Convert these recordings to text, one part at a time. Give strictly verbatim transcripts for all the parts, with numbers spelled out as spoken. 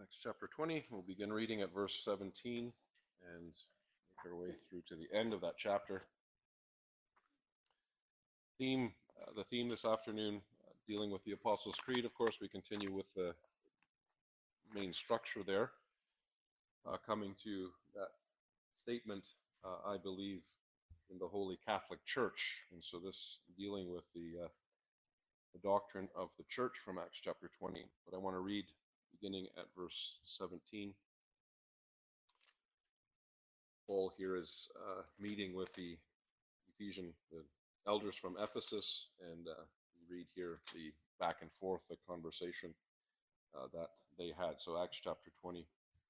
Acts chapter twenty. We'll begin reading at verse seventeen and make our way through to the end of that chapter. Theme, uh, the theme this afternoon, uh, dealing with the Apostles' Creed. Of course, we continue with the main structure there, uh, coming to that statement, uh, I believe in the Holy Catholic Church. And so this dealing with the, uh, the doctrine of the Church from Acts chapter twenty. But I want to read beginning at verse seventeen. Paul here is uh, meeting with the Ephesian the elders from Ephesus, and uh, we read here the back and forth, the conversation uh, that they had. So Acts chapter twenty,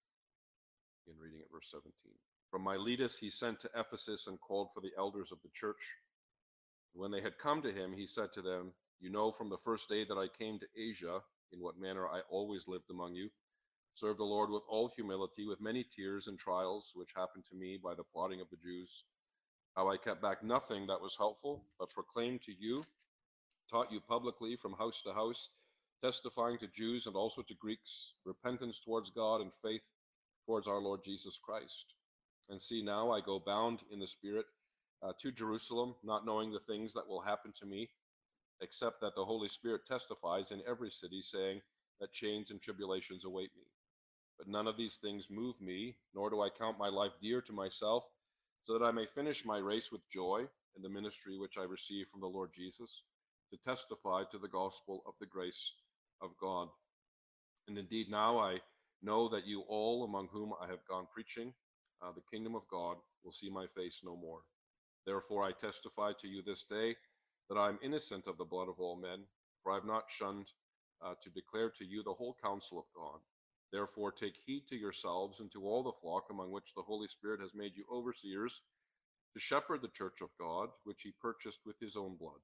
begin reading at verse seventeen. From Miletus he sent to Ephesus and called for the elders of the church. When they had come to him, he said to them, "You know from the first day that I came to Asia, in what manner I always lived among you, served the Lord with all humility, with many tears and trials, which happened to me by the plotting of the Jews, how I kept back nothing that was helpful, but proclaimed to you, taught you publicly from house to house, testifying to Jews and also to Greeks, repentance towards God and faith towards our Lord Jesus Christ. And see, now I go bound in the Spirit uh, to Jerusalem, not knowing the things that will happen to me, except that the Holy Spirit testifies in every city, saying that chains and tribulations await me. But none of these things move me, nor do I count my life dear to myself, so that I may finish my race with joy in the ministry which I received from the Lord Jesus, to testify to the gospel of the grace of God. And indeed now I know that you all among whom I have gone preaching uh, the kingdom of God will see my face no more. Therefore I testify to you this day that I am innocent of the blood of all men, for I have not shunned uh, to declare to you the whole counsel of God. Therefore take heed to yourselves and to all the flock among which the Holy Spirit has made you overseers, to shepherd the church of God, which he purchased with his own blood.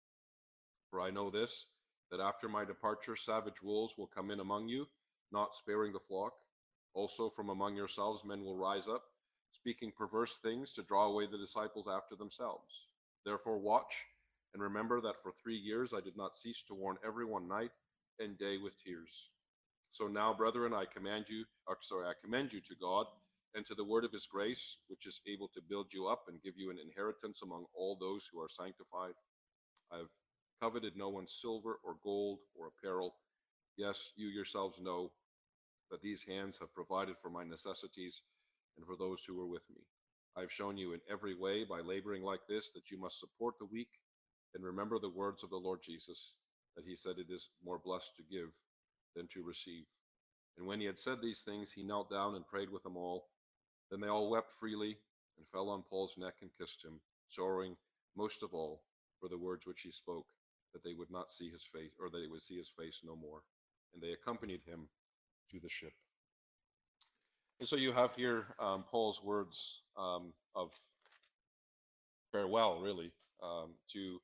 For I know this, that after my departure savage wolves will come in among you, not sparing the flock. Also from among yourselves men will rise up, speaking perverse things to draw away the disciples after themselves. Therefore watch, and remember that for three years I did not cease to warn everyone night and day with tears. So now, brethren, I command you, or sorry, I commend you to God and to the word of his grace, which is able to build you up and give you an inheritance among all those who are sanctified. I have coveted no one's silver or gold or apparel. Yes, you yourselves know that these hands have provided for my necessities and for those who were with me. I have shown you in every way by laboring like this that you must support the weak and remember the words of the Lord Jesus, that he said it is more blessed to give than to receive. And when he had said these things, he knelt down and prayed with them all. Then they all wept freely and fell on Paul's neck and kissed him, sorrowing most of all for the words which he spoke, that they would not see his face, or that they would see his face no more. And they accompanied him to the ship. And so you have here um, Paul's words um, of farewell, really, um, to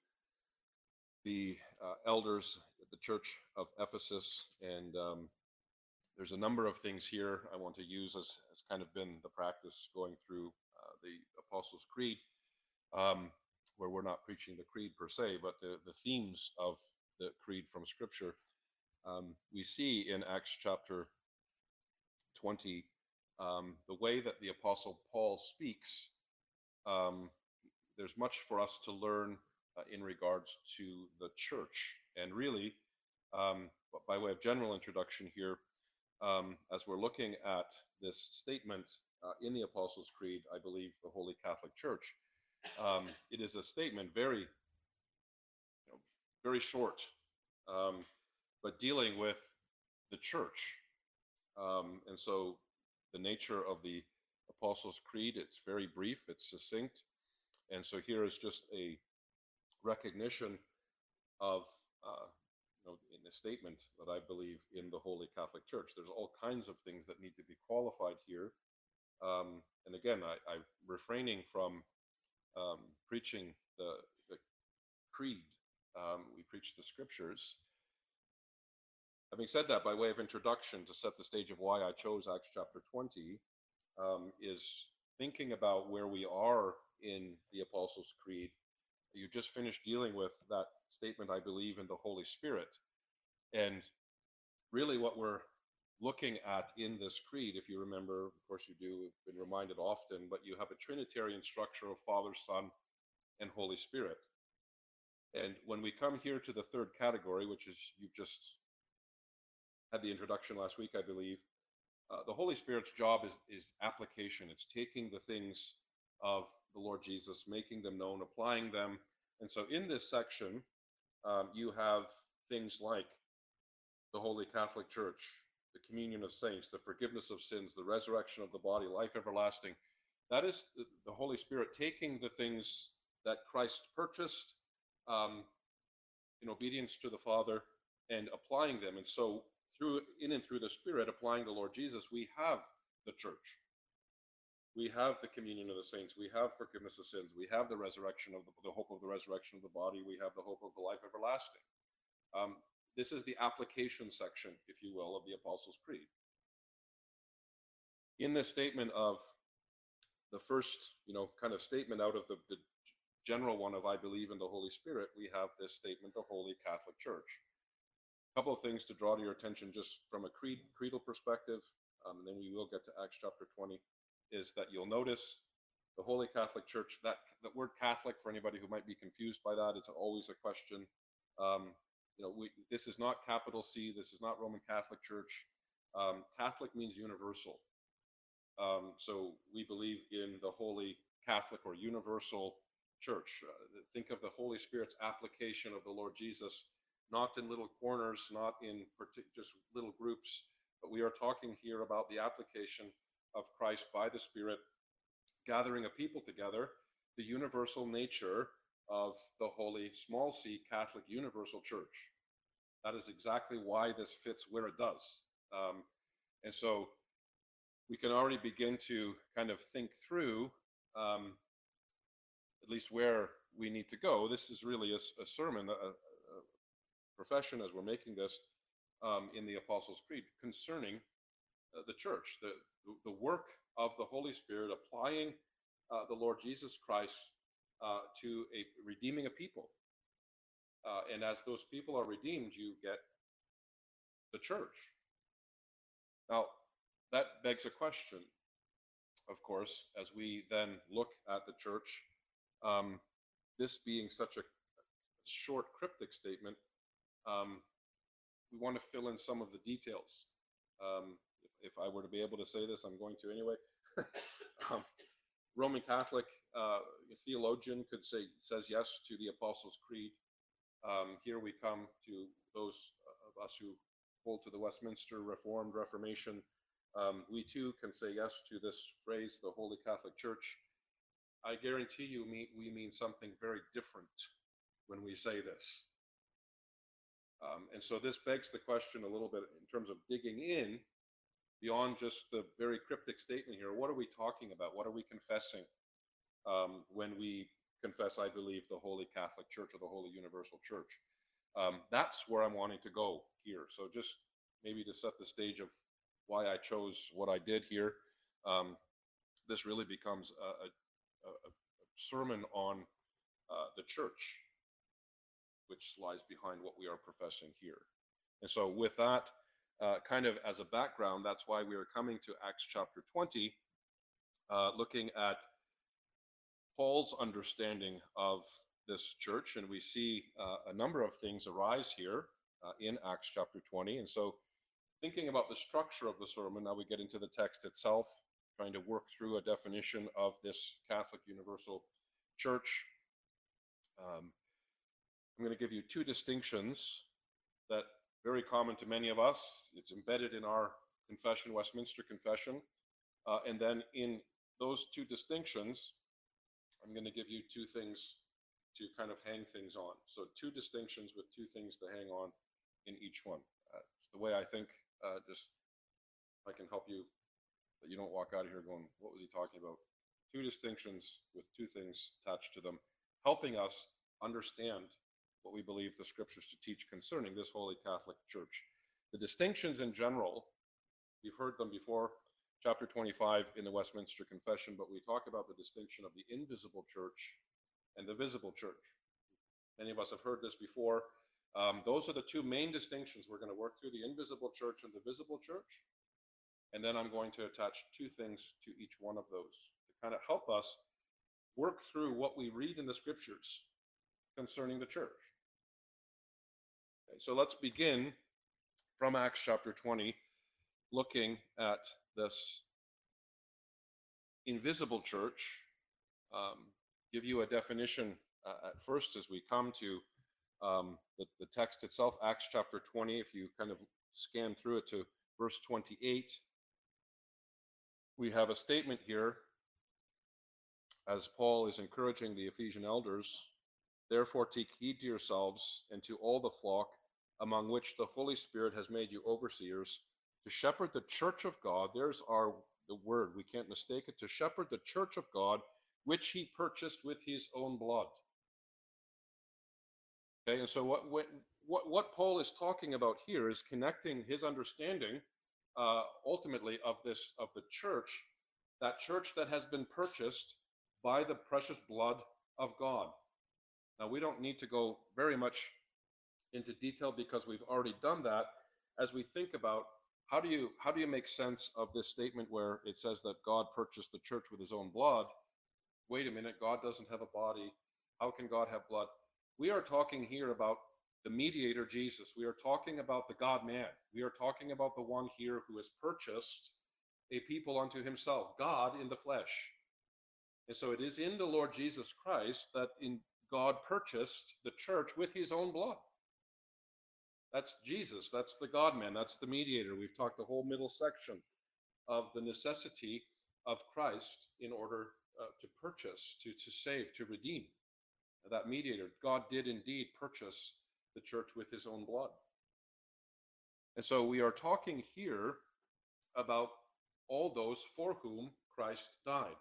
the uh, elders at the church of Ephesus. And um, there's a number of things here I want to use as has kind of been the practice going through uh, the Apostles' Creed, um, where we're not preaching the creed per se, but the, the themes of the creed from Scripture. Um, we see in Acts chapter twenty um, the way that the Apostle Paul speaks. Um, there's much for us to learn uh, in regards to the church. And really, um, by way of general introduction here, um, as we're looking at this statement uh, in the Apostles' Creed, I believe the Holy Catholic Church, um, it is a statement very, you know, very short, um, but dealing with the church. Um, and so the nature of the Apostles' Creed, it's very brief, it's succinct. And so here is just a recognition of, uh, you know, in the statement that I believe in the Holy Catholic Church. There's all kinds of things that need to be qualified here. Um, and again, I, I'm refraining from um, preaching the, the creed. Um, we preach the scriptures. Having said that, by way of introduction, to set the stage of why I chose Acts chapter twenty, um, is thinking about where we are in the Apostles' Creed. You just finished dealing with that statement, I believe in the Holy Spirit. And really what we're looking at in this creed, if you remember, of course you do, have been reminded often, but you have a Trinitarian structure of Father, Son, and Holy Spirit. And when we come here to the third category, which is, you've just had the introduction last week, I believe, uh, the Holy Spirit's job is, is application. It's taking the things of the Lord Jesus, making them known, applying them. And so in this section, um, you have things like the Holy Catholic Church, the communion of saints, the forgiveness of sins, the resurrection of the body, life everlasting. That is the, the Holy Spirit taking the things that Christ purchased um, in obedience to the Father and applying them. And so through in and through the Spirit, applying the Lord Jesus, we have the church. We have the communion of the saints. We have forgiveness of sins. We have the resurrection of the, the hope of the resurrection of the body. We have the hope of the life everlasting. Um, this is the application section, if you will, of the Apostles' Creed. In this statement of the first, you know, kind of statement out of the, the general one of I believe in the Holy Spirit, we have this statement, the Holy Catholic Church. A couple of things to draw to your attention just from a creed, creedal perspective, um, and then we will get to Acts chapter twenty, is that you'll notice the Holy Catholic Church, that, that word Catholic, for anybody who might be confused by that, it's always a question. Um, you know, we, this is not capital C, this is not Roman Catholic Church. Um, Catholic means universal. Um, so we believe in the Holy Catholic or universal church. Uh, think of the Holy Spirit's application of the Lord Jesus, not in little corners, not in partic- just little groups, but we are talking here about the application of Christ by the Spirit, gathering a people together, the universal nature of the Holy, small c, Catholic Universal Church. That is exactly why this fits where it does. Um, and so we can already begin to kind of think through um, at least where we need to go. This is really a, a sermon, a, a profession as we're making this um, in the Apostles' Creed concerning uh, the church, the, the work of the Holy Spirit applying uh, the Lord Jesus Christ uh, to a redeeming a people. Uh, and as those people are redeemed, you get the church. Now, that begs a question, of course, as we then look at the church, um, this being such a short, cryptic statement, um, we want to fill in some of the details. Um, if, if I were to be able to say this, I'm going to anyway. um, Roman Catholic uh, theologian could say, says yes to the Apostles' Creed. Um, here we come to those of us who hold to the Westminster Reformed Reformation. Um, we too can say yes to this phrase, the Holy Catholic Church. I guarantee you we mean something very different when we say this. Um, and so this begs the question a little bit in terms of digging in beyond just the very cryptic statement here. What are we talking about? What are we confessing um, when we confess, I believe, the Holy Catholic Church or the Holy Universal Church? Um, that's where I'm wanting to go here. So just maybe to set the stage of why I chose what I did here, um, this really becomes a, a, a sermon on uh, the church, which lies behind what we are professing here. And so with that, uh, kind of as a background, that's why we are coming to Acts chapter twenty, uh, looking at Paul's understanding of this church. And we see uh, a number of things arise here uh, in Acts chapter twenty. And so thinking about the structure of the sermon, now we get into the text itself, trying to work through a definition of this Catholic Universal Church. Um, I'm going to give you two distinctions that are very common to many of us. It's embedded in our confession, Westminster Confession. Uh, and then in those two distinctions, I'm going to give you two things to kind of hang things on. So two distinctions with two things to hang on in each one. Uh, it's the way I think, uh, just if I can help you, that you don't walk out of here going, what was he talking about? Two distinctions with two things attached to them, helping us understand what we believe the scriptures to teach concerning this Holy Catholic Church. The distinctions in general, you've heard them before, chapter twenty-five in the Westminster Confession, but we talk about the distinction of the invisible church and the visible church. Many of us have heard this before. Um, those are the two main distinctions we're going to work through, the invisible church and the visible church. And then I'm going to attach two things to each one of those to kind of help us work through what we read in the scriptures concerning the church. Okay, so let's begin from Acts chapter twenty, looking at this invisible church. Um, give you a definition uh, at first as we come to um, the, the text itself, Acts chapter twenty. If you kind of scan through it to verse twenty-eight, we have a statement here as Paul is encouraging the Ephesian elders. Therefore take heed to yourselves and to all the flock among which the Holy Spirit has made you overseers, to shepherd the church of God. There's our the word, we can't mistake it. To shepherd the church of God, which he purchased with his own blood. Okay, and so what what what, what Paul is talking about here is connecting his understanding uh, ultimately of this of the church, that church that has been purchased by the precious blood of God. Now, we don't need to go very much into detail because we've already done that. As we think about how do you how do you make sense of this statement where it says that God purchased the church with his own blood? Wait a minute, God doesn't have a body. How can God have blood? We are talking here about the mediator, Jesus. We are talking about the God-man. We are talking about the one here who has purchased a people unto himself, God in the flesh. And so it is in the Lord Jesus Christ that in God purchased the church with his own blood. That's Jesus. That's the God-man. That's the mediator. We've talked the whole middle section of the necessity of Christ in order uh, to purchase, to, to save, to redeem. That mediator. God did indeed purchase the church with his own blood. And so we are talking here about all those for whom Christ died.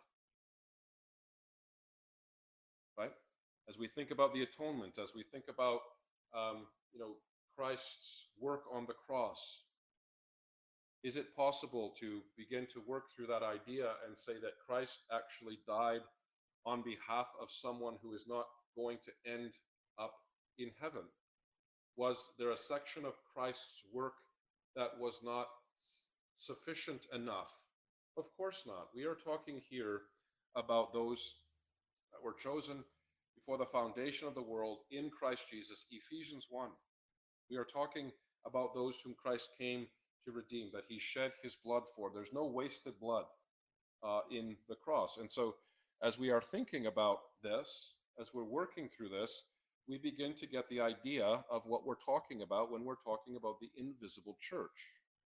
Right? As we think about the atonement, as we think about, um, you know, Christ's work on the cross, is it possible to begin to work through that idea and say that Christ actually died on behalf of someone who is not going to end up in heaven? Was there a section of Christ's work that was not sufficient enough? Of course not. We are talking here about those that were chosen before the foundation of the world in Christ Jesus. Ephesians one. We are talking about those whom Christ came to redeem, that he shed his blood for. There's no wasted blood uh, in the cross. And so as we are thinking about this, as we're working through this, we begin to get the idea of what we're talking about when we're talking about the invisible church.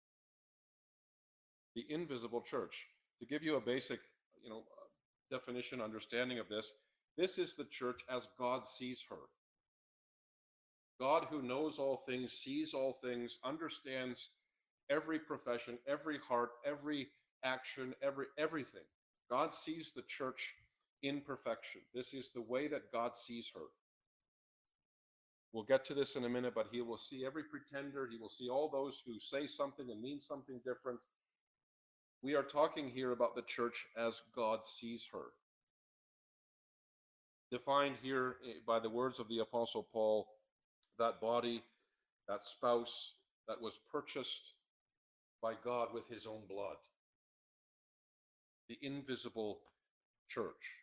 The invisible church. To give you a basic, you know, definition, understanding of this, this is the church as God sees her. God, who knows all things, sees all things, understands every profession, every heart, every action, every everything. God sees the church in perfection. This is the way that God sees her. We'll get to this in a minute, but he will see every pretender. He will see all those who say something and mean something different. We are talking here about the church as God sees her. Defined here by the words of the Apostle Paul, that body, that spouse that was purchased by God with his own blood. The invisible church.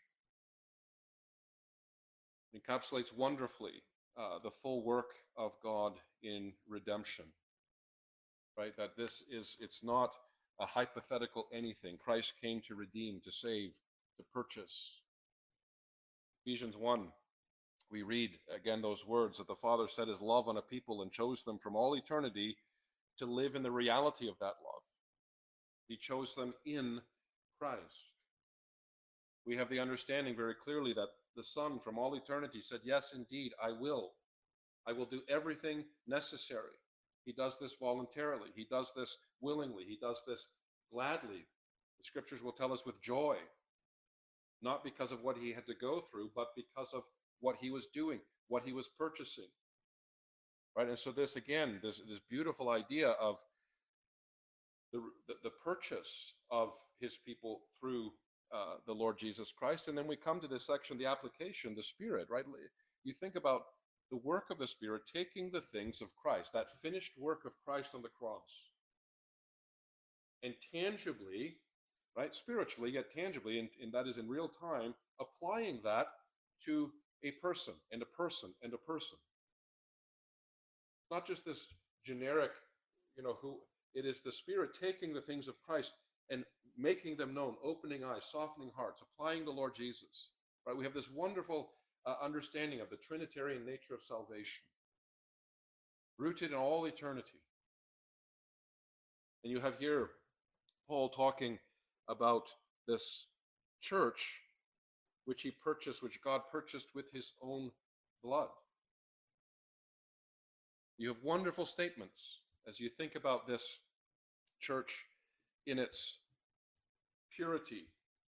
It encapsulates wonderfully uh, the full work of God in redemption. Right? That this is, it's not a hypothetical anything. Christ came to redeem, to save, to purchase. Ephesians one. We read again those words that the Father set his love on a people and chose them from all eternity to live in the reality of that love. He chose them in Christ. We have the understanding very clearly that the Son from all eternity said, yes, indeed, I will. I will do everything necessary. He does this voluntarily. He does this willingly. He does this gladly. The scriptures will tell us with joy, not because of what he had to go through, but because of what he was doing, what he was purchasing. Right? And so this, again, this, this beautiful idea of the, the, the purchase of his people through uh, the Lord Jesus Christ. And then we come to this section, the application, the Spirit, right? You think about the work of the Spirit, taking the things of Christ, that finished work of Christ on the cross, and tangibly, right, spiritually, yet tangibly, and, and that is in real time, applying that to a person and a person and a person. Not just this generic, you know, who it is the Spirit taking the things of Christ and making them known, opening eyes, softening hearts, applying the Lord Jesus. Right? We have this wonderful uh, understanding of the Trinitarian nature of salvation, rooted in all eternity. And you have here Paul talking about this church which he purchased, which God purchased with his own blood. You have wonderful statements as you think about this church in its purity.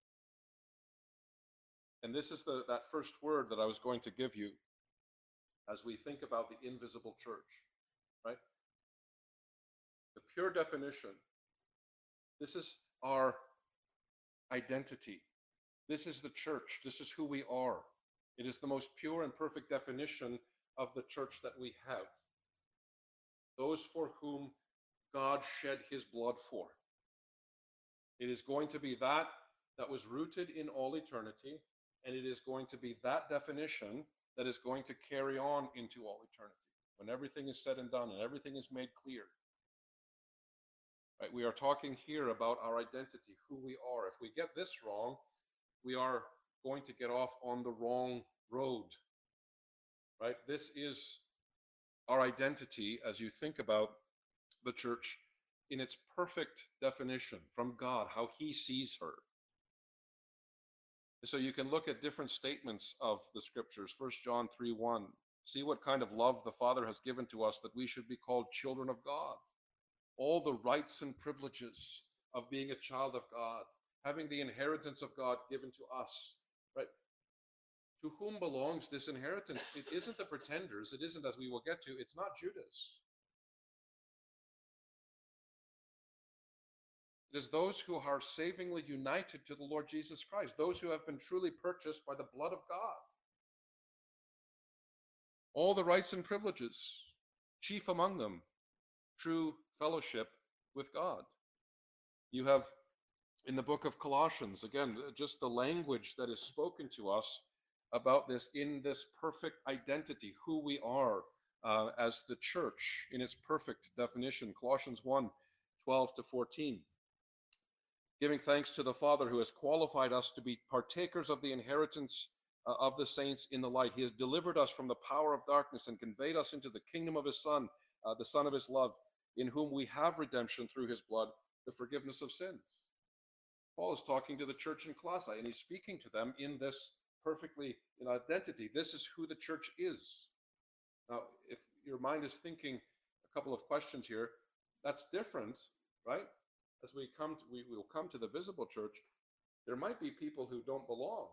And this is the, that first word that I was going to give you as we think about the invisible church, right? The pure definition. This is our identity. This is the church. This is who we are. It is the most pure and perfect definition of the church that we have. Those for whom God shed his blood for. It is going to be that that was rooted in all eternity, and it is going to be that definition that is going to carry on into all eternity. When everything is said and done and everything is made clear. Right? We are talking here about our identity, who we are. If we get this wrong, we are going to get off on the wrong road. Right? This is our identity as you think about the church in its perfect definition from God, how he sees her. So you can look at different statements of the scriptures. First John three one. See what kind of love the Father has given to us that we should be called children of God. All the rights and privileges of being a child of God, having the inheritance of God given to us, right? To whom belongs this inheritance? It isn't the pretenders. It isn't, as we will get to, it's not Judas. It is those who are savingly united to the Lord Jesus Christ, those who have been truly purchased by the blood of God. All the rights and privileges, chief among them, true fellowship with God. You have in the book of Colossians, again, just the language that is spoken to us about this in this perfect identity, who we are uh, as the church in its perfect definition. Colossians one, twelve to fourteen. Giving thanks to the Father who has qualified us to be partakers of the inheritance uh, of the saints in the light. He has delivered us from the power of darkness and conveyed us into the kingdom of his Son, uh, the Son of his love, in whom we have redemption through his blood, the forgiveness of sins. Paul is talking to the church in Colossae, and he's speaking to them in this perfectly in identity. This is who the church is. Now, if your mind is thinking a couple of questions here, that's different, right? As we come to, we will come to the visible church, there might be people who don't belong.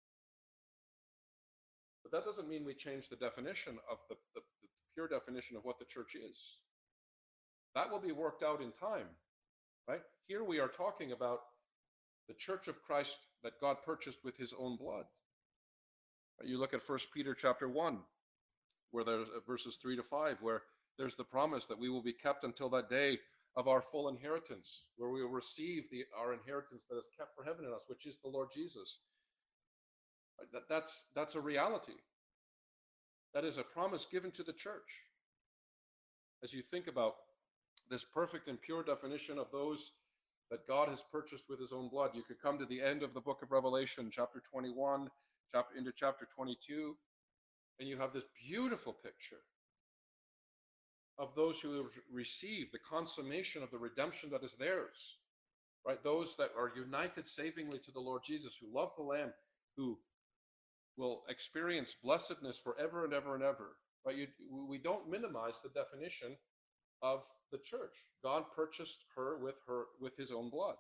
But that doesn't mean we change the definition of the, the, the pure definition of what the church is. That will be worked out in time, right? Here we are talking about the church of Christ that God purchased with his own blood. You look at First Peter chapter one, where there's verses three to five, where there's the promise that we will be kept until that day of our full inheritance, where we will receive the, our inheritance that is kept for heaven in us, which is the Lord Jesus. That, that's, that's a reality. That is a promise given to the church. As you think about this perfect and pure definition of those that God has purchased with his own blood, you could come to the end of the book of Revelation, chapter twenty-one, chapter into chapter twenty-two, and you have this beautiful picture of those who have received the consummation of the redemption that is theirs, right? Those that are united savingly to the Lord Jesus, who love the Lamb, who will experience blessedness forever and ever and ever, right? You, we don't minimize the definition of the church. God purchased her with her with his own blood.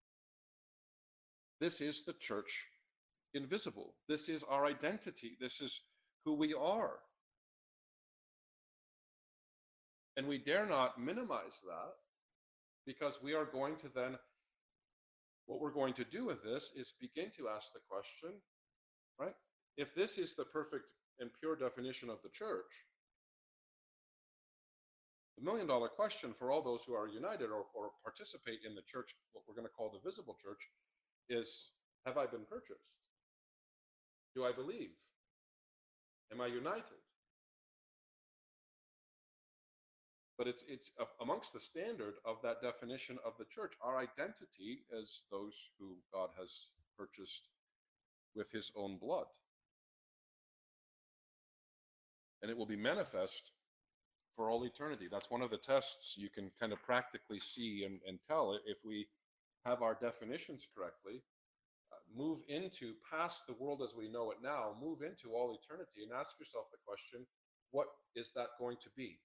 This is the church invisible. This is our identity. This is who we are. And we dare not minimize that, because we are going to then, what we're going to do with this is begin to ask the question, right? If this is the perfect and pure definition of the church, the million dollar question for all those who are united or, or participate in the church, what we're going to call the visible church, is, have I been purchased? Do I believe? Am I united? But it's, it's amongst the standard of that definition of the church, our identity as those who God has purchased with his own blood. And it will be manifest for all eternity. That's one of the tests you can kind of practically see and, and tell if we have our definitions correctly, uh, move into past the world as we know it now, move into all eternity and ask yourself the question, what is that going to be?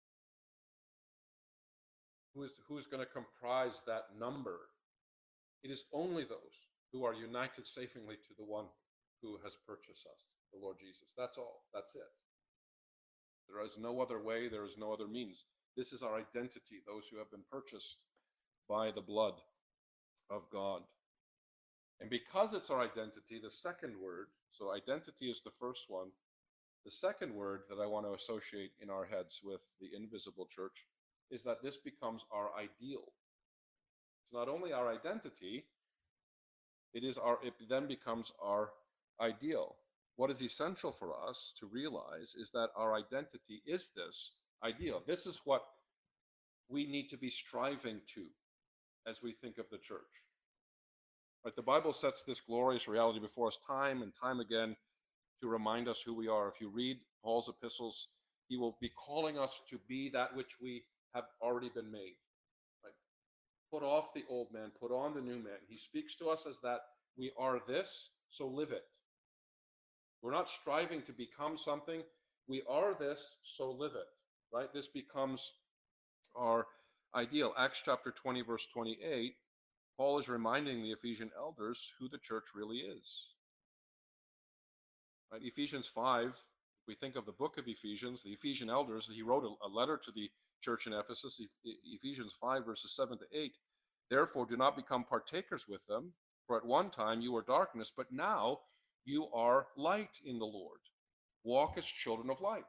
Who is, who's going to comprise that number? It is only those who are united savingly to the one who has purchased us, the Lord Jesus. That's all. That's it. There is no other way. There is no other means. This is our identity, those who have been purchased by the blood of God. And because it's our identity, the second word, so identity is the first one. The second word that I want to associate in our heads with the invisible church is that this becomes our ideal. It's not only our identity, it is our, it then becomes our ideal. What is essential for us to realize is that our identity is this ideal. This is what we need to be striving to as we think of the church. Right? The Bible sets this glorious reality before us time and time again to remind us who we are. If you read Paul's epistles, he will be calling us to be that which we have already been made. Right? Put off the old man, put on the new man. He speaks to us as that we are this, so live it. We're not striving to become something. We are this, so live it. Right? This becomes our ideal. Acts chapter twenty, verse twenty-eight, Paul is reminding the Ephesian elders who the church really is. Right? Ephesians five, we think of the book of Ephesians, the Ephesian elders, he wrote a, a letter to the church in Ephesus, Ephesians five, verses seven to eight. Therefore, do not become partakers with them, for at one time you were darkness, but now you are light in the Lord. Walk as children of light.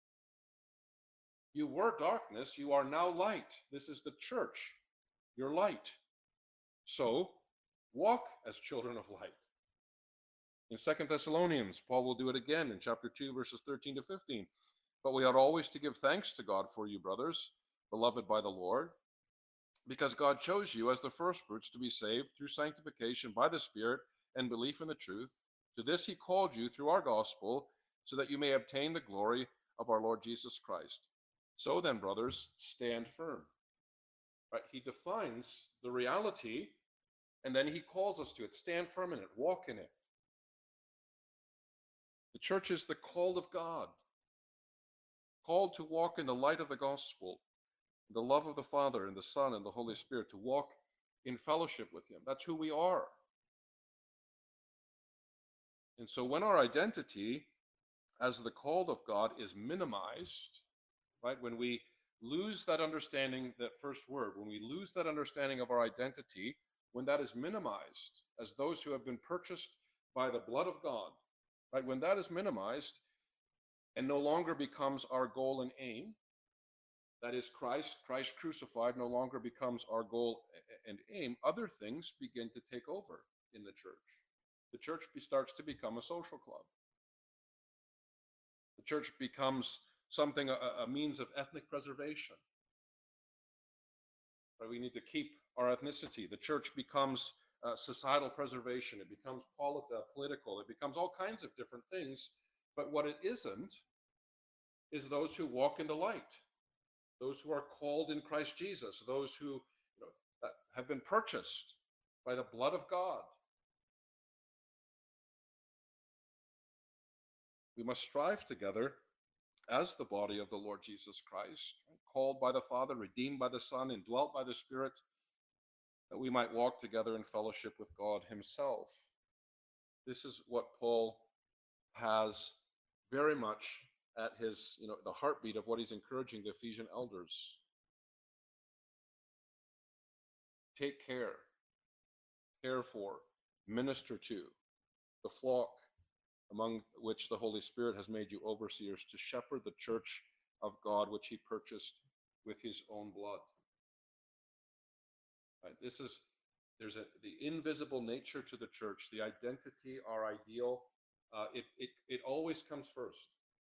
You were darkness, you are now light. This is the church, your light. So, walk as children of light. In Second Thessalonians, Paul will do it again in chapter two, verses thirteen to fifteen. But we ought always to give thanks to God for you, brothers, beloved by the Lord, because God chose you as the firstfruits to be saved through sanctification by the Spirit and belief in the truth. To this he called you through our gospel, so that you may obtain the glory of our Lord Jesus Christ. So then, brothers, stand firm. Right? He defines the reality, and then he calls us to it. Stand firm in it. Walk in it. The church is the called of God, called to walk in the light of the gospel, the love of the Father and the Son and the Holy Spirit, to walk in fellowship with him. That's who we are. And so when our identity as the called of God is minimized, right, when we lose that understanding, that first word, when we lose that understanding of our identity, when that is minimized as those who have been purchased by the blood of God, right, when that is minimized and no longer becomes our goal and aim, that is Christ, Christ crucified no longer becomes our goal and aim, other things begin to take over in the church. The church starts to become a social club. The church becomes something, a, a means of ethnic preservation. Right? We need to keep our ethnicity. The church becomes uh, societal preservation. It becomes polit- uh, political. It becomes all kinds of different things. But what it isn't is those who walk in the light, those who are called in Christ Jesus, those who, you know, that have been purchased by the blood of God. We must strive together as the body of the Lord Jesus Christ, called by the Father, redeemed by the Son, indwelt by the Spirit, that we might walk together in fellowship with God himself. This is what Paul has very much at his, you know, the heartbeat of what he's encouraging the Ephesian elders. Take care, care for, minister to the flock among which the Holy Spirit has made you overseers to shepherd the church of God, which he purchased with his own blood. Right? This is, there's a, the invisible nature to the church, the identity, our ideal. Uh, it, it, it always comes first.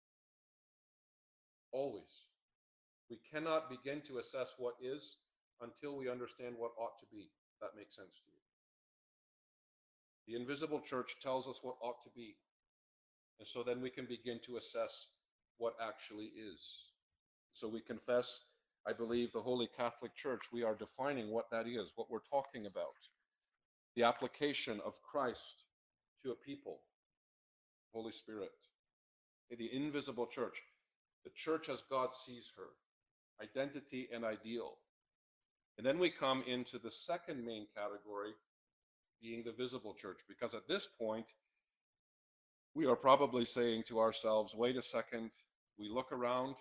Always. We cannot begin to assess what is until we understand what ought to be. If that makes sense to you. The invisible church tells us what ought to be. And so then we can begin to assess what actually is. So we confess, I believe, the Holy Catholic Church. We are defining what that is, what we're talking about. The application of Christ to a people. Holy Spirit. The invisible church. The church as God sees her. Identity and ideal. And then we come into the second main category, being the visible church. Because at this point, we are probably saying to ourselves, wait a second, we look around,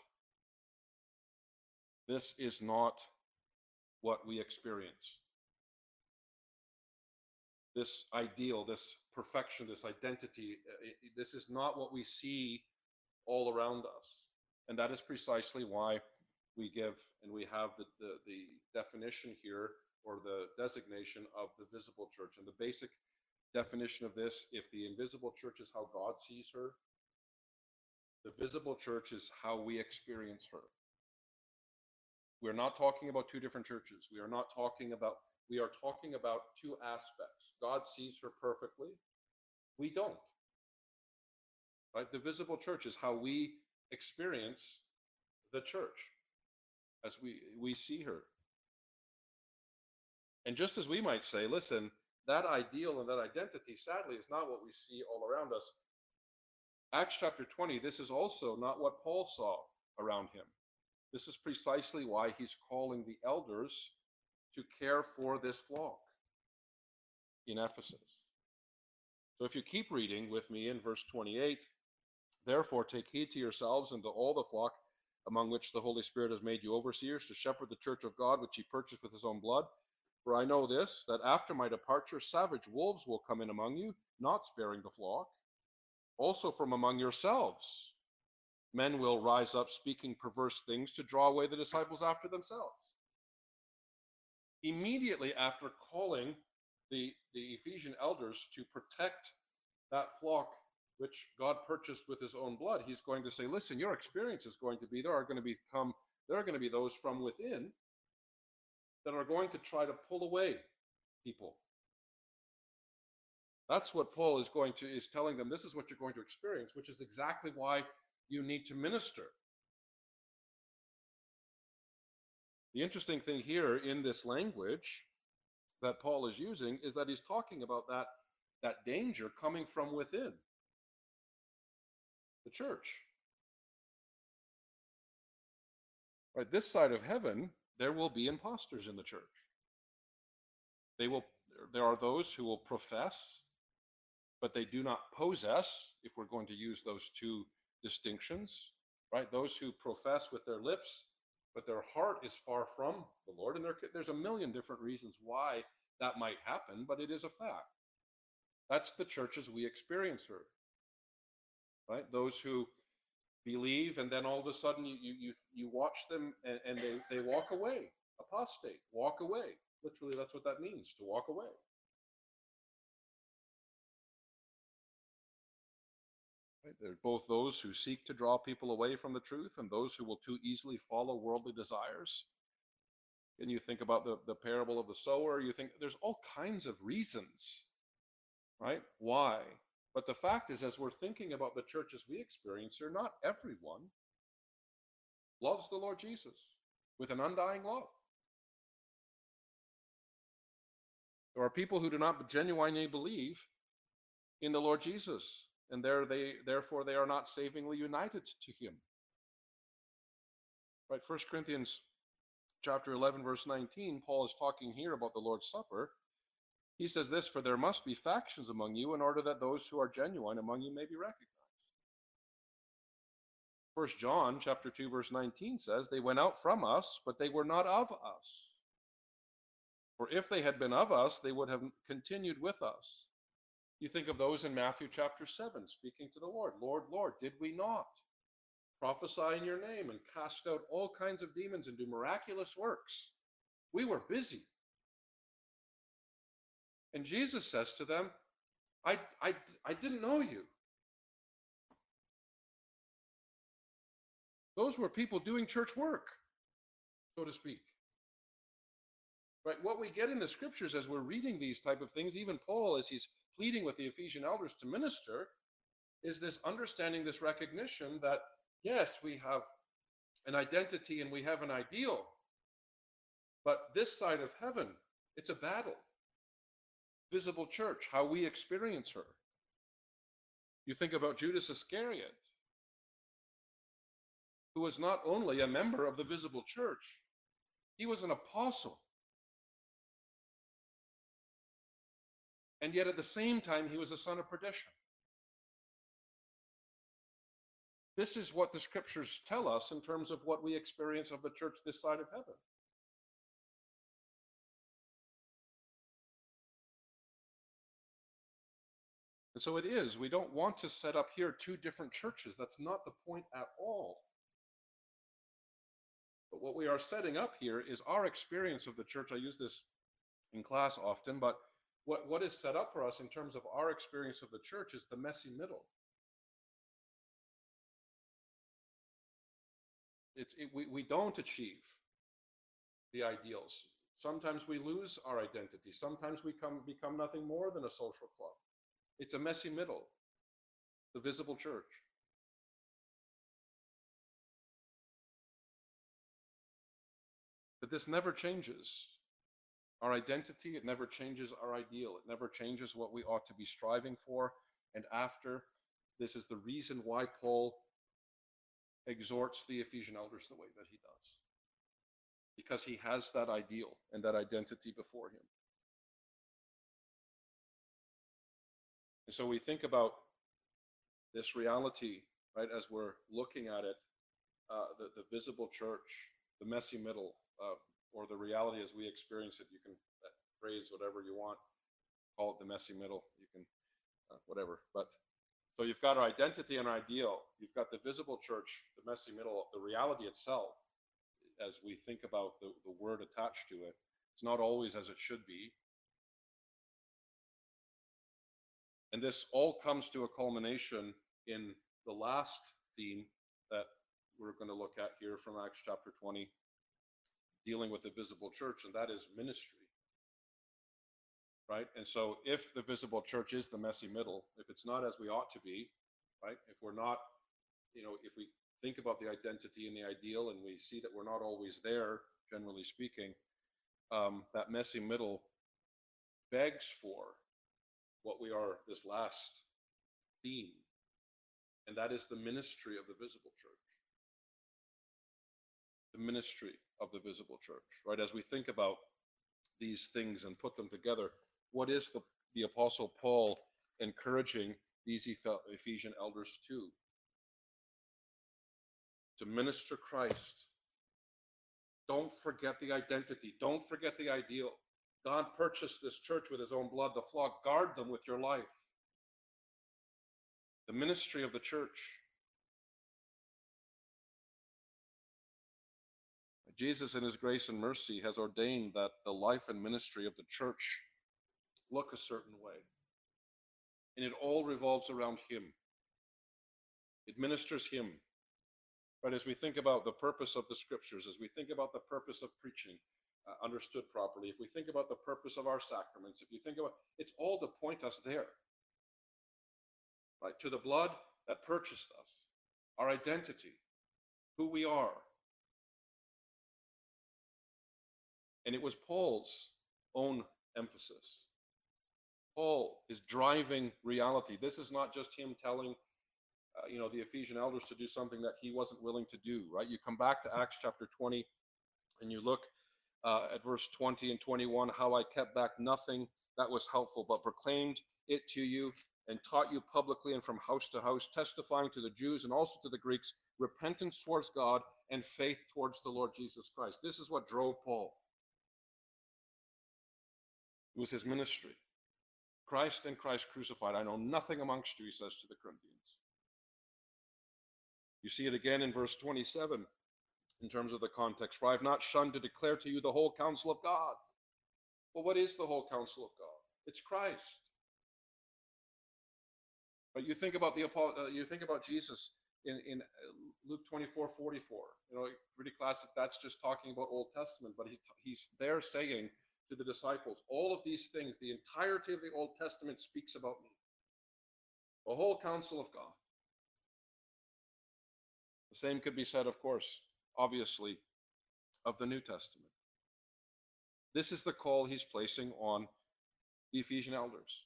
this is not what we experience. This ideal, this perfection, this identity, this is not what we see all around us. And that is precisely why we give and we have the, the, the definition here, or the designation of the visible church. And the basic definition of this, if the invisible church is how God sees her, the visible church is how we experience her. We're not talking about two different churches. We are not talking about, we are talking about two aspects. God sees her perfectly. We don't. Right? The visible church is how we experience the church as we, we see her. And just as we might say, listen, that ideal and that identity, sadly, is not what we see all around us. Acts chapter twenty, this is also not what Paul saw around him. This is precisely why he's calling the elders to care for this flock in Ephesus. So if you keep reading with me in verse twenty-eight, therefore take heed to yourselves and to all the flock among which the Holy Spirit has made you overseers, to shepherd the church of God, which he purchased with his own blood. For I know this, that after my departure, savage wolves will come in among you, not sparing the flock. Also from among yourselves, men will rise up speaking perverse things to draw away the disciples after themselves. Immediately after calling the, the Ephesian elders to protect that flock which God purchased with his own blood, he's going to say, listen, your experience is going to be, there are going to become, there are going to be those from within that are going to try to pull away people. That's what Paul is going to, is telling them, this is what you're going to experience, which is exactly why you need to minister. The interesting thing here in this language that Paul is using is that he's talking about that, that danger coming from within the church. Right, this side of heaven, there will be imposters in the church. They will, there are those who will profess, but they do not possess, if we're going to use those two distinctions, right? Those who profess with their lips, but their heart is far from the Lord. And there, there's a million different reasons why that might happen, but it is a fact. That's the church as we experience her, right? Those who believe, and then all of a sudden you you you watch them and, and they, they walk away, apostate, walk away. Literally, that's what that means, to walk away. Right? There are both those who seek to draw people away from the truth and those who will too easily follow worldly desires. And you think about the, the parable of the sower, you think there's all kinds of reasons, right? Why? But the fact is, as we're thinking about the church as we experience her, not everyone loves the Lord Jesus with an undying love. There are people who do not genuinely believe in the Lord Jesus, and there they, therefore they are not savingly united to him. Right, First Corinthians chapter eleven, verse nineteen, Paul is talking here about the Lord's Supper. He says this, for there must be factions among you in order that those who are genuine among you may be recognized. First John chapter two, verse nineteen says, they went out from us, but they were not of us. For if they had been of us, they would have continued with us. You think of those in Matthew chapter seven, speaking to the Lord. Lord, Lord, did we not prophesy in your name and cast out all kinds of demons and do miraculous works? We were busy. And Jesus says to them, I, I, I didn't know you. Those were people doing church work, so to speak. Right? What we get in the scriptures as we're reading these type of things, even Paul, as he's pleading with the Ephesian elders to minister, is this understanding, this recognition that, yes, we have an identity and we have an ideal, but this side of heaven, it's a battle. Visible church, how we experience her. You think about Judas Iscariot, who was not only a member of the visible church, he was an apostle. And yet at the same time, he was a son of perdition. This is what the scriptures tell us in terms of what we experience of the church this side of heaven. And so it is. We don't want to set up here two different churches. That's not the point at all. But what we are setting up here is our experience of the church. I use this in class often, but what, what is set up for us in terms of our experience of the church is the messy middle. It's, it, we, we don't achieve the ideals. Sometimes we lose our identity. Sometimes we come, become nothing more than a social club. It's a messy middle, the visible church. But this never changes our identity. It never changes our ideal. It never changes what we ought to be striving for and after. This is the reason why Paul exhorts the Ephesian elders the way that he does, because he has that ideal and that identity before him. And so we think about this reality, right, as we're looking at it, uh, the, the visible church, the messy middle, uh, or the reality as we experience it. You can uh, phrase whatever you want, call it the messy middle, you can, uh, whatever. But so you've got our identity and our ideal. You've got the visible church, the messy middle, the reality itself, as we think about the, the word attached to it. It's not always as it should be. And this all comes to a culmination in the last theme that we're going to look at here from Acts chapter twenty, dealing with the visible church, and that is ministry. Right? And so if the visible church is the messy middle, if it's not as we ought to be, right? If we're not, you know, if we think about the identity and the ideal and we see that we're not always there, generally speaking, um, that messy middle begs for what we are, this last theme, and that is the ministry of the visible church. The ministry of the visible church, right? As we think about these things and put them together, what is the, the Apostle Paul encouraging these Ephesian elders to? To minister Christ. Don't forget the identity. Don't forget the ideal. God purchased this church with his own blood. The flock, guard them with your life. The ministry of the church. Jesus, in his grace and mercy, has ordained that the life and ministry of the church look a certain way. And it all revolves around him. It ministers him. But as we think about the purpose of the scriptures, as we think about the purpose of preaching, uh, understood properly, if we think about the purpose of our sacraments, if you think about, it's all to point us there. Right? To the blood that purchased us, our identity, who we are. And it was Paul's own emphasis. Paul is driving reality. This is not just him telling, uh, you know, the Ephesian elders to do something that he wasn't willing to do, right? You come back to Acts chapter twenty and you look uh, at verse twenty and twenty-one, how I kept back nothing that was helpful, but proclaimed it to you and taught you publicly and from house to house, testifying to the Jews and also to the Greeks, repentance towards God and faith towards the Lord Jesus Christ. This is what drove Paul. It was his ministry. Christ and Christ crucified. I know nothing amongst you, he says to the Corinthians. You see it again in verse twenty-seven in terms of the context. For I have not shunned to declare to you the whole counsel of God. Well, what is the whole counsel of God? It's Christ. But you think about the uh, you think about Jesus in, in Luke twenty-four forty-four. You know, pretty classic. That's just talking about Old Testament, but he, he's there saying to the disciples, all of these things, the entirety of the Old Testament speaks about me. The whole counsel of God. The same could be said, of course, obviously, of the New Testament. This is the call he's placing on the Ephesian elders.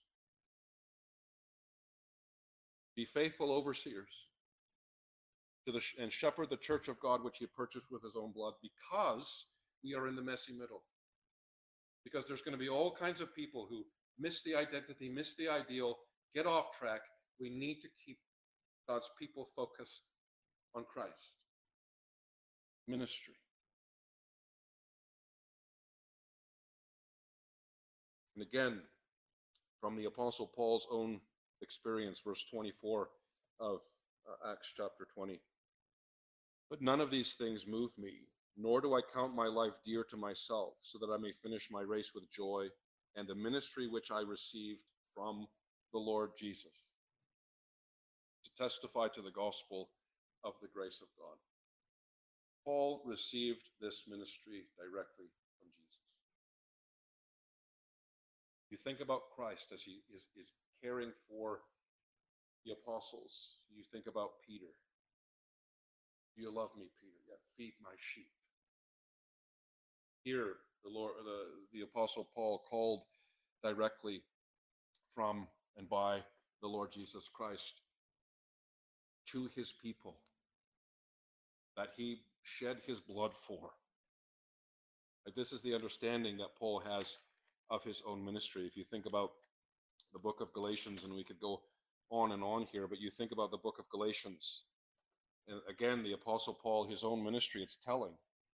Be faithful overseers to the, and shepherd the church of God, which he purchased with his own blood, because we are in the messy middle. Because there's going to be all kinds of people who miss the identity, miss the ideal, get off track. We need to keep God's people focused on Christ. Ministry. And again, from the Apostle Paul's own experience, verse twenty-four of uh, Acts chapter twenty. But none of these things move me, nor do I count my life dear to myself, so that I may finish my race with joy and the ministry which I received from the Lord Jesus, to testify to the gospel of the grace of God. Paul received this ministry directly from Jesus. You think about Christ as he is, is caring for the apostles. You think about Peter. Do you love me, Peter? Yeah, feed my sheep. Here, the Lord, the, the apostle Paul, called directly from and by the Lord Jesus Christ to his people that he shed his blood for. Like, this is the understanding that Paul has of his own ministry. If you think about the book of Galatians, and we could go on and on here, but you think about the book of Galatians, and again, the apostle Paul, his own ministry, it's telling.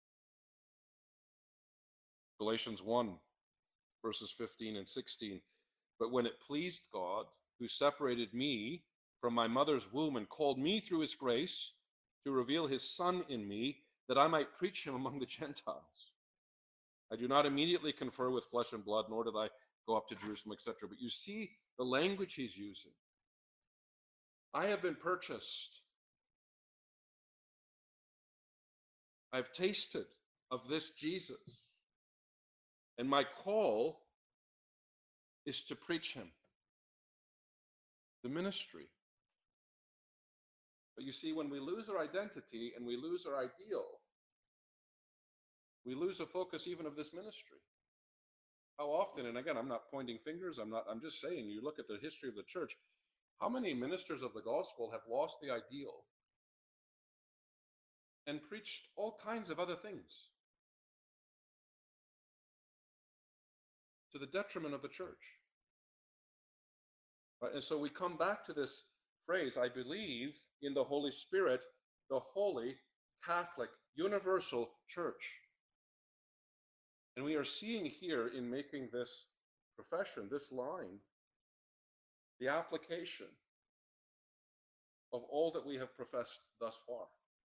Galatians one, verses fifteen and sixteen. But when it pleased God, who separated me from my mother's womb and called me through his grace to reveal his Son in me, that I might preach him among the Gentiles. I do not immediately confer with flesh and blood, nor did I go up to Jerusalem, et cetera. But you see the language he's using. I have been purchased. I've tasted of this Jesus. And my call is to preach him. The ministry. But you see, when we lose our identity and we lose our ideal, we lose a focus even of this ministry. How often, and again, I'm not pointing fingers, I'm not, I'm just saying, you look at the history of the church, how many ministers of the gospel have lost the ideal and preached all kinds of other things to the detriment of the church? Right? And so we come back to this phrase, I believe in the Holy Spirit, the holy, Catholic, universal church. And we are seeing here in making this profession, this line, the application of all that we have professed thus far.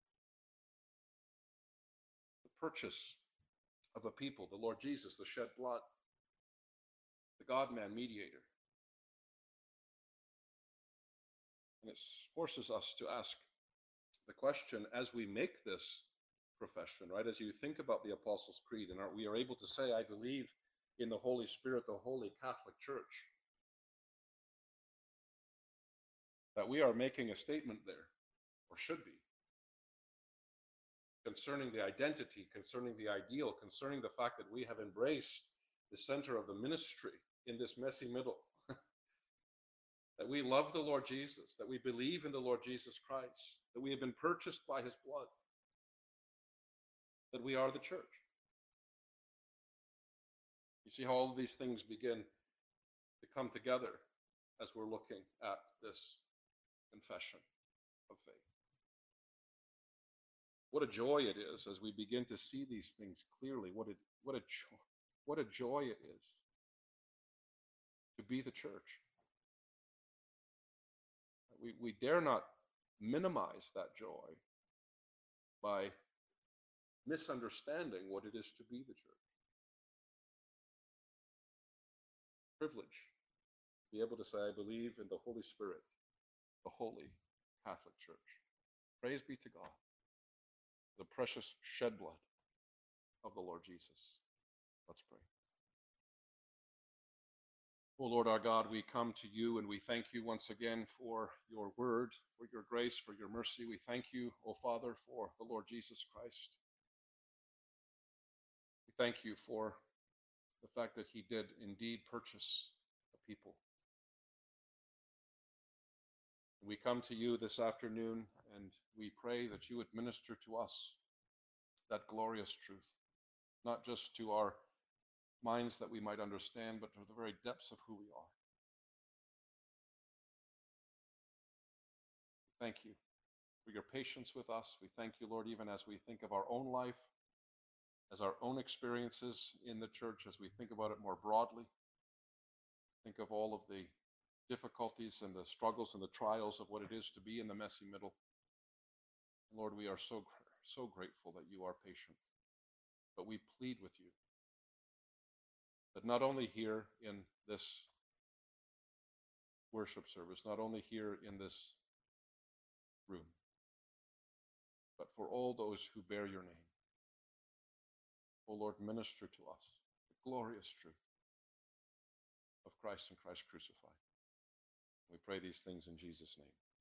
The purchase of a people, the Lord Jesus, the shed blood, the God-man mediator. And it forces us to ask the question as we make this profession, right? As you think about the Apostles' Creed, and are, we are able to say, I believe in the Holy Spirit, the Holy Catholic Church, that we are making a statement there, or should be, concerning the identity, concerning the ideal, concerning the fact that we have embraced the center of the ministry in this messy middle. That we love the Lord Jesus, that we believe in the Lord Jesus Christ, that we have been purchased by his blood, that we are the church. You see how all of these things begin to come together as we're looking at this confession of faith. What a joy it is as we begin to see these things clearly. What a, what a joy, what a joy it is to be the church. We, we dare not minimize that joy by misunderstanding what it is to be the church. Privilege to be able to say, I believe in the Holy Spirit, the Holy Catholic Church. Praise be to God, the precious shed blood of the Lord Jesus. Let's pray. O Lord our God, we come to you and we thank you once again for your word, for your grace, for your mercy. We thank you, O Father, for the Lord Jesus Christ. We thank you for the fact that he did indeed purchase a people. We come to you this afternoon and we pray that you would minister to us that glorious truth, not just to our minds that we might understand, but to the very depths of who we are. Thank you for your patience with us. We thank you, Lord, even as we think of our own life, as our own experiences in the church, as we think about it more broadly, think of all of the difficulties and the struggles and the trials of what it is to be in the messy middle. Lord, we are so, so grateful that you are patient, but we plead with you that not only here in this worship service, not only here in this room, but for all those who bear your name, O Lord, minister to us the glorious truth of Christ and Christ crucified. We pray these things in Jesus' name.